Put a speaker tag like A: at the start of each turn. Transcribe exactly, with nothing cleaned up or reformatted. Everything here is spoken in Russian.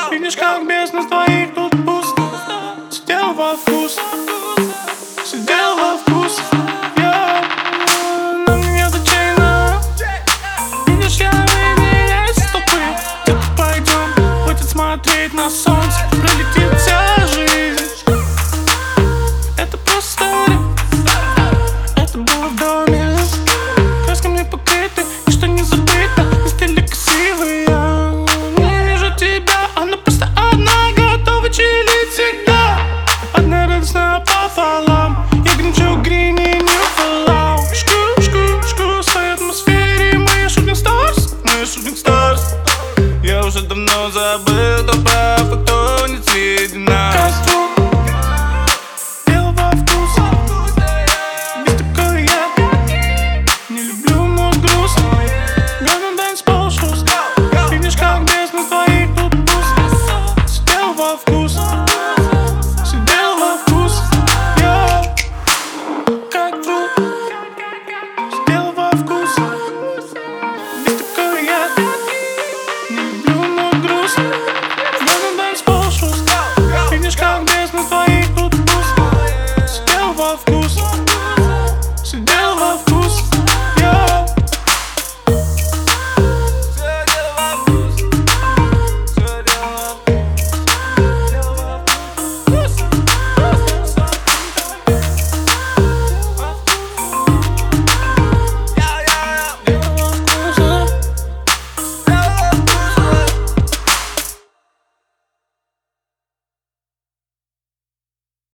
A: Видишь, как без нас двоих тут пусто. Сидел во вкус, сидел во вкус. Я на меня зачем? Видишь, я выделяюсь из толпы. Где-то пойдем, хватит смотреть на солнце. Пролетит вся жизнь. Это просто история. Это было в доме. Красками мне покрыты, ничто не забыто. На стиле красивый я не вижу тебя. Она просто одна, готова чилить всегда. Одна радостная пополам. Я гринчу грини, не фоллау. Шку, шку, шку, в своей атмосфере. Мы shooting stars, мы shooting stars. Я уже давно забыл, кто